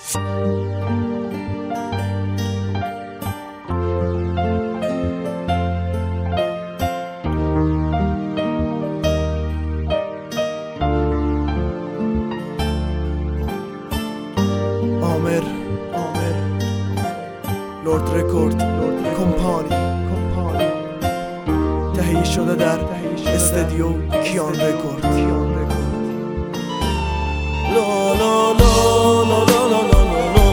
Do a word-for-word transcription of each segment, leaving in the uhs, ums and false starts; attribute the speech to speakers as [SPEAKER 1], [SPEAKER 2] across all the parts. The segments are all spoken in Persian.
[SPEAKER 1] آمر آمر لورد رکورد کمپانی تهیه شده در استودیو کیان رکورد. لا لا لا لا لا لا لا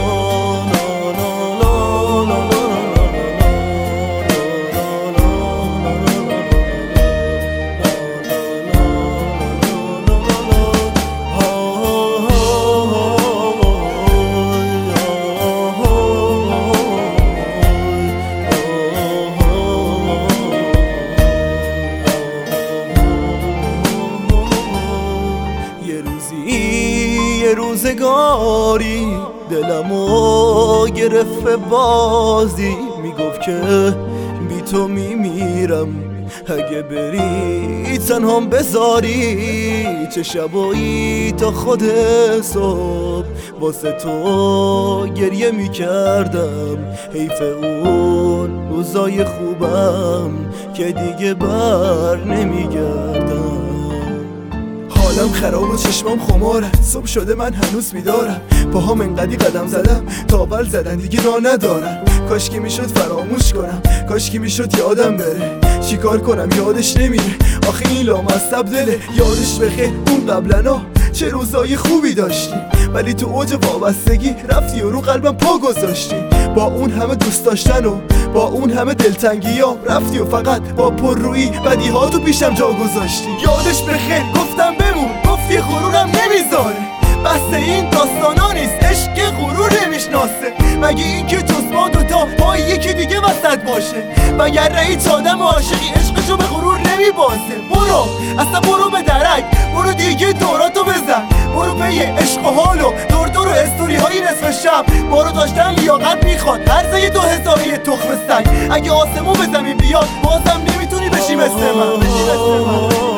[SPEAKER 1] یه روزگاری دلمو گرفت بازی، میگفت که بی تو میمیرم اگه بری تنهام بذاری. چه شبایی تا خود صبح واسه تو گریه میکردم، حیف اون روزای خوبم که دیگه بر نمیگردم. حالم خراب و چشمام خماره، صبح شده من هنوز بیدارم، پاهام انقدی قدم زدم تا اول زدن دیگه راه ندارم. کاش که میشد فراموش کنم، کاش که میشد یادم بره، چیکار کنم یادش نمیره آخه این لامصب دله. یادش بخیر اون قبلنا چه روزای خوبی داشتی، ولی تو اوج وابستگی رفتی و رو قلبم پا گذاشتی. با اون همه دوست داشتن و با اون همه دلتنگی ها رفتی و فقط با پررویی بدی ها تو پیشم جا گذاشتی. یادش بخیر گفتم بمون، گفتی غرورم نمیذاره. بحث این داستانا نیست، عشق غرور نمیشناسه. مگه این که جز ما دوتا با یکی دیگه وسط باشه؟ مگر رئیس آدم عاشقی عشقشو به غرور نمیبازه؟ برو اصلا برو به درک، برو دیگه دوراتو بزن، برو پی عشق و حالو دور دور و استوری های نصف شب. برو داشتن لیاقت میخواد عرضه دو هزاری تخم سگ. اگه آسمون به زمین بیاد بازم نمیتونی بشی مثل من، بشی مثل من.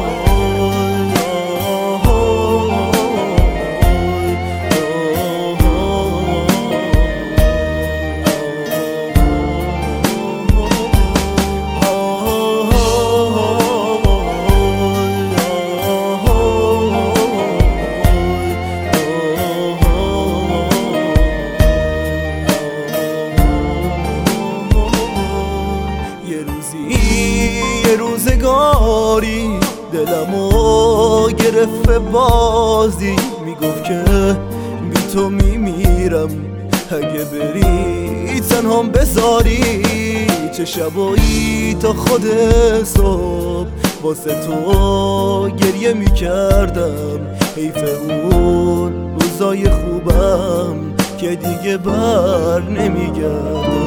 [SPEAKER 1] یه روزگاری دلمو گرفت بازی، میگفت که بی تو میمیرم اگه بری تنهام بذاری. چه شبایی تا خود صبح واسه تو گریه میکردم، حیف اون روزای خوبم که دیگه بر نمیگردم.